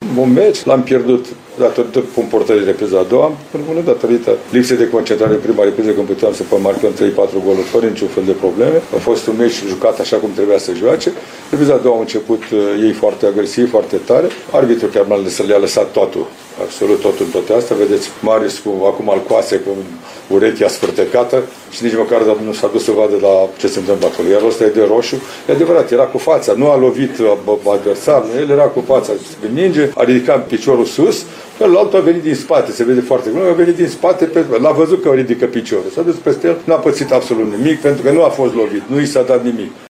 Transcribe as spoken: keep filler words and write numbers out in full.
un meci, l-am pierdut datorită comportării repriză a doua, până datorită lipsei de concentrare în prima repriză, când puteam să marcăm trei patru goluri fără niciun fel de probleme. A fost un meci jucat așa cum trebuia să joace. Repriza a doua au început uh, ei foarte agresiv, foarte tare. Arbitrul chiar le-a lăsat totul, absolut totul în toate astea. Vedeți, Marius cu, acum al coase, cu urechea sfârtecată și nici măcar nu s-a dus să vadă la ce se întâmplă acolo. Iar ăsta e de roșu. E adevărat, era cu fața, nu a lovit adversarul, el era cu fața în minge, a ridicat piciorul sus, celălalt a venit din spate, se vede foarte clar, a venit din spate, l-a văzut că ridică piciorul, s-a dus peste el, n-a pățit absolut nimic, pentru că nu a fost lovit, nu i s-a dat nimic.